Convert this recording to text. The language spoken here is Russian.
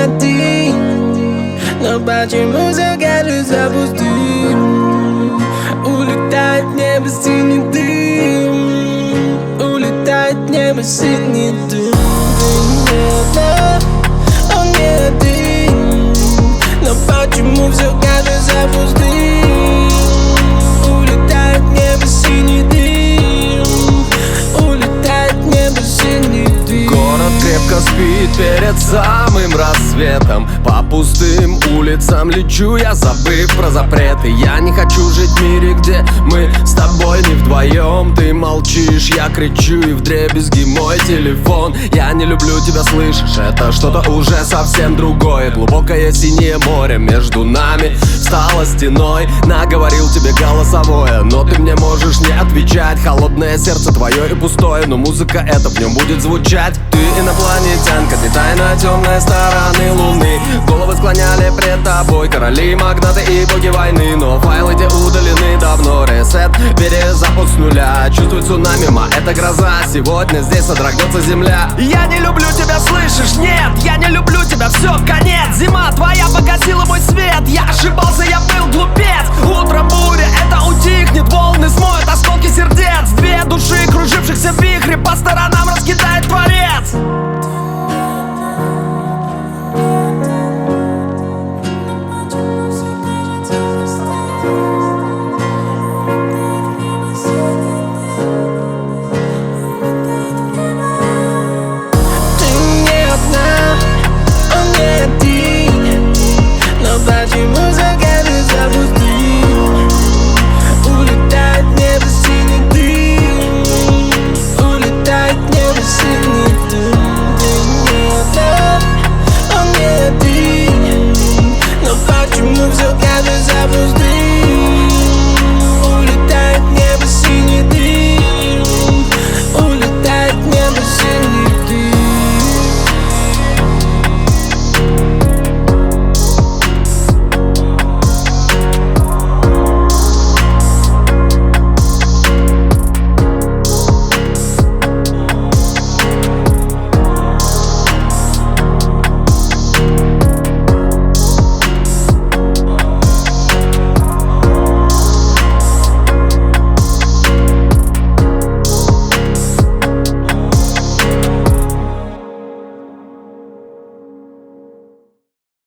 один. Но почему все кажется пустым? Улетает в небо синий дым. Улетает в небо синий дым. Он не один. Но почему все кажется пустым? Улетает в небо синий дым. Улетает в небо синий дым. Город крепко спит перед самым рассветом. По пустым улицам лечу я, забыв про запреты. Я не хочу жить в мире, где мы с тобой не вдвоем. Ты молчишь, я кричу, и вдребезги мой телефон. Я не люблю тебя, слышишь, это что-то уже совсем другое. Глубокое синее море между нами стало стеной. Наговорил тебе голосовое, но ты мне можешь не отвечать. Холодное сердце твое и пустое, но музыка эта в нем будет звучать. Ты инопланетянка, ты тайна темной стороны луны. Головы склоняли пред тобой короли, магнаты и боги войны. Но файлы те удалены давно, ресет, перезапуск с нуля. Чувствуй цунами, это гроза, сегодня здесь содрогнется земля. Я не люблю тебя, слышишь? Нет, я не люблю тебя, все, конец. Зима твоя погасила мой свет. Я ошибался, я был глупец. Утром буря, это утихнет, волны смоют осколки сердец. Две души, кружившихся в вихре, по сторонам раскидает